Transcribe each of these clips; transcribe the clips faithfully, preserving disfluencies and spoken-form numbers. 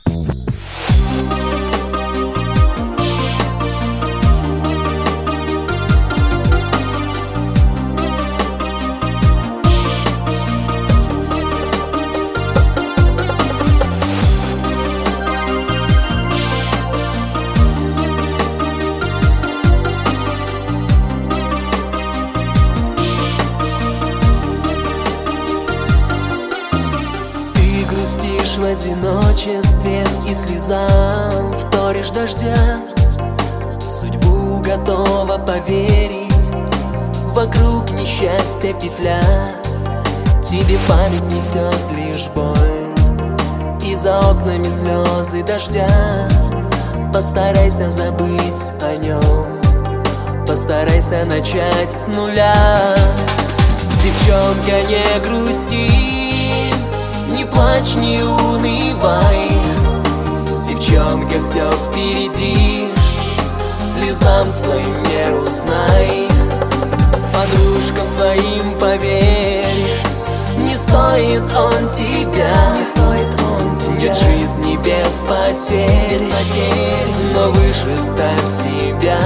В одиночестве и слезам вторишь дождя. В судьбу готова поверить, вокруг несчастья петля. Тебе память несет лишь боль, и за окнами слезы дождя. Постарайся забыть о нем, постарайся начать с нуля. Девчонка, не грусти, не плачь, не унывай. Девчонка, все впереди, слезам своим меру знай. Подружкам своим поверь, не стоит он тебя, не стоит он тебя. Нет жизни без потерь, без потерь, но выше ставь себя.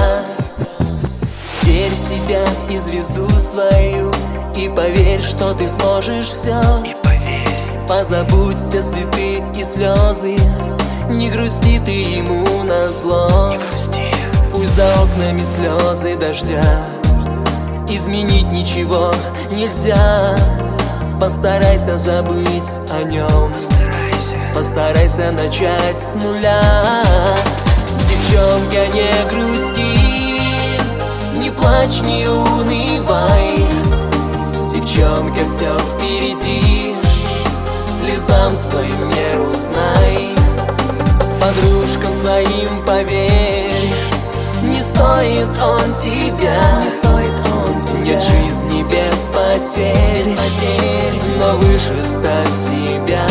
Верь в себя и звезду свою, и поверь, что ты сможешь все. Позабудь все цветы и слезы, не грусти ты ему назло. Не грусти. Пусть за окнами слезы дождя, изменить ничего нельзя. Постарайся забыть о нем, постарайся, постарайся начать с нуля. Девчонка, не грусти, не плачь, не унывай. Девчонка, все впереди, слезам своим меру знай. Подружкам своим поверь, не стоит он тебя, не стоит он тебя. Нет жизни без потерь, без потерь, но выше ставь себя.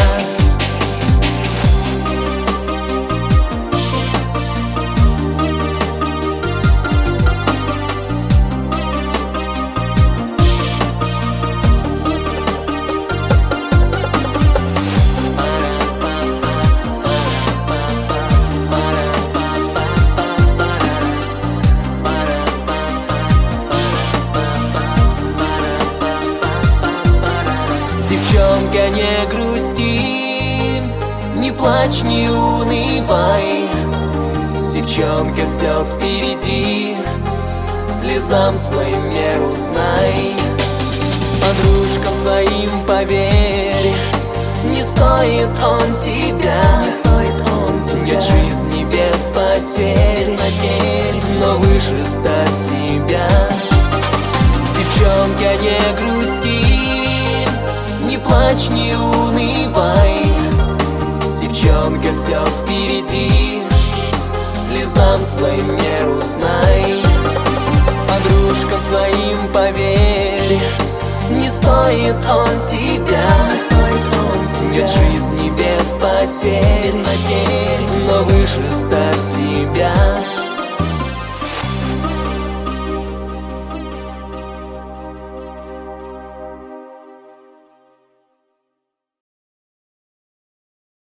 Девчонка, не грусти, не плачь, не унывай. Девчонка, все впереди, слезам своим меру знай. Подружкам своим поверь, не стоит он тебя, не стоит он тебя. Нет жизни без потерь, без потерь, но выше ставь себя. Девчонка, не грусти, не плачь, не унывай. Девчонка, все впереди, слезам своим меру знай. Подружкам своим поверь, не стоит он тебя, не стоит он тебя. Нет жизни без потерь, без потерь, но выше ставь себя.